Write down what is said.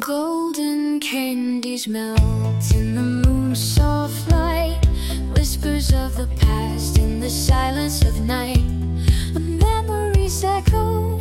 Golden candies melt in the moon's soft light, whispers of the past in the silence of night, memories echo